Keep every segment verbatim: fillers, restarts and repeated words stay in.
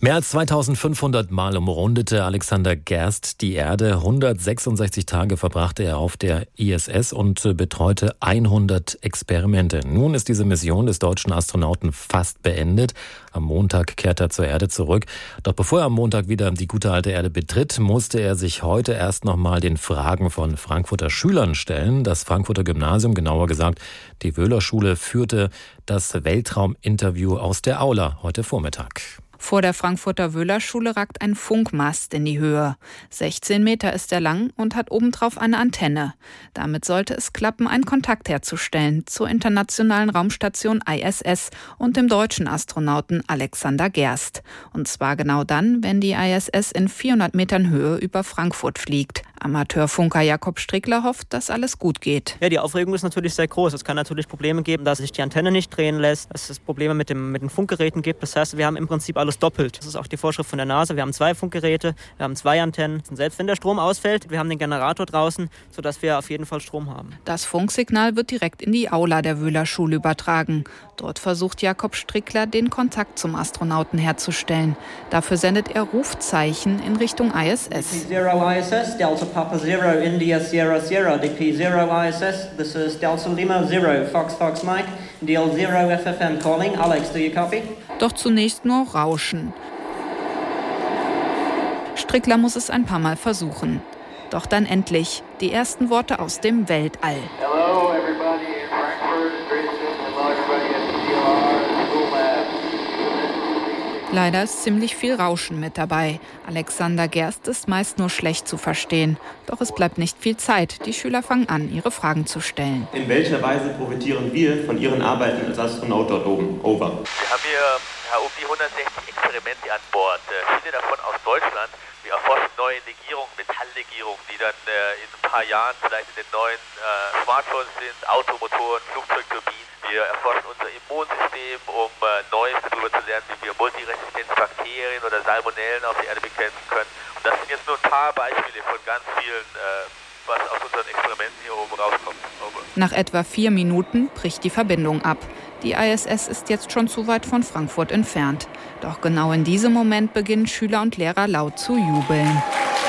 Mehr als zweitausendfünfhundert Mal umrundete Alexander Gerst die Erde. hundertsechsundsechzig Tage verbrachte er auf der I S S und betreute hundert Experimente. Nun ist diese Mission des deutschen Astronauten fast beendet. Am Montag kehrt er zur Erde zurück. Doch bevor er am Montag wieder die gute alte Erde betritt, musste er sich heute erst noch mal den Fragen von Frankfurter Schülern stellen. Das Frankfurter Gymnasium, genauer gesagt die Wöhler-Schule, führte das Weltrauminterview aus der Aula heute Vormittag. Vor der Frankfurter Wöhler-Schule ragt ein Funkmast in die Höhe. sechzehn Meter ist er lang und hat obendrauf eine Antenne. Damit sollte es klappen, einen Kontakt herzustellen zur internationalen Raumstation I S S und dem deutschen Astronauten Alexander Gerst. Und zwar genau dann, wenn die I S S in vierhundert Metern Höhe über Frankfurt fliegt. Amateurfunker Jakob Strickler hofft, dass alles gut geht. Ja, die Aufregung ist natürlich sehr groß. Es kann natürlich Probleme geben, dass sich die Antenne nicht drehen lässt, dass es Probleme mit, dem, mit den Funkgeräten gibt. Das heißt, wir haben im Prinzip alles doppelt. Das ist auch die Vorschrift von der NASA. Wir haben zwei Funkgeräte, wir haben zwei Antennen. Und selbst wenn der Strom ausfällt, wir haben den Generator draußen, sodass wir auf jeden Fall Strom haben. Das Funksignal wird direkt in die Aula der Wöhler-Schule übertragen. Dort versucht Jakob Strickler, den Kontakt zum Astronauten herzustellen. Dafür sendet er Rufzeichen in Richtung I S S. Zero I S S, Delta Papa Zero, India Sierra Sierra, D P Zero I S S, this is Delta Lima Zero, Fox Fox Mike, D L Zero F F M calling. Alex, do you copy? Doch zunächst nur Rauschen. Strickler muss es ein paar Mal versuchen. Doch dann endlich die ersten Worte aus dem Weltall. Hello everybody in Frankfurt, Dresden, hello everybody at C L R, School Lab. Leider ist ziemlich viel Rauschen mit dabei. Alexander Gerst ist meist nur schlecht zu verstehen. Doch es bleibt nicht viel Zeit. Die Schüler fangen an, ihre Fragen zu stellen. In welcher Weise profitieren wir von Ihren Arbeiten als Astronaut dort oben? Over. Wir haben hier ja, um die hundertsechzig Experimente an Bord. Äh, viele davon aus Deutschland. Wir erforschen neue Legierungen, Metalllegierungen, die dann äh, in ein paar Jahren vielleicht in den neuen äh, Smartphones sind, Automotoren, Flugzeugturbinen. Wir erforschen unser Immunsystem, um äh, Neues darüber zu lernen, wie wir multiresistente Bakterien oder Salmonellen auf der Erde bekämpfen können. Und das sind jetzt nur ein paar Beispiele von ganz vielen, äh, was aus unseren Experimenten hier oben rauskommt. Over. Nach etwa vier Minuten bricht die Verbindung ab. Die I S S ist jetzt schon zu weit von Frankfurt entfernt. Doch genau in diesem Moment beginnen Schüler und Lehrer laut zu jubeln.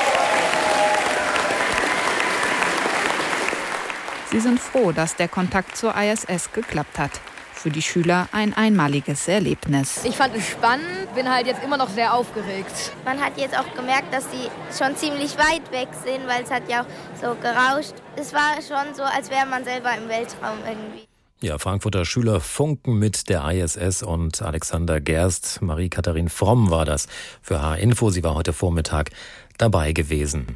Sie sind froh, dass der Kontakt zur I S S geklappt hat. Für die Schüler ein einmaliges Erlebnis. Ich fand es spannend, bin halt jetzt immer noch sehr aufgeregt. Man hat jetzt auch gemerkt, dass sie schon ziemlich weit weg sind, weil es hat ja auch so gerauscht. Es war schon so, als wäre man selber im Weltraum irgendwie. Ja, Frankfurter Schüler funken mit der I S S und Alexander Gerst. Marie-Katharin Fromm war das für H-Info. Sie war heute Vormittag dabei gewesen.